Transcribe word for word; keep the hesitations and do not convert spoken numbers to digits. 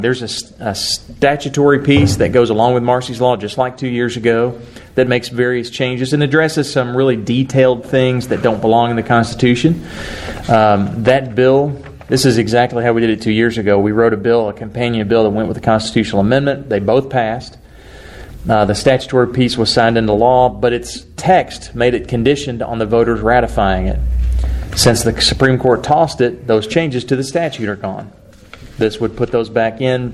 There's a, a statutory piece that goes along with Marcy's Law, just like two years ago, that makes various changes and addresses some really detailed things that don't belong in the Constitution. Um, that bill, this is exactly how we did it two years ago. We wrote a bill, a companion bill that went with the constitutional amendment. They both passed. Uh, the statutory piece was signed into law, but its text made it conditioned on the voters ratifying it. Since the Supreme Court tossed it, those changes to the statute are gone. This would put those back in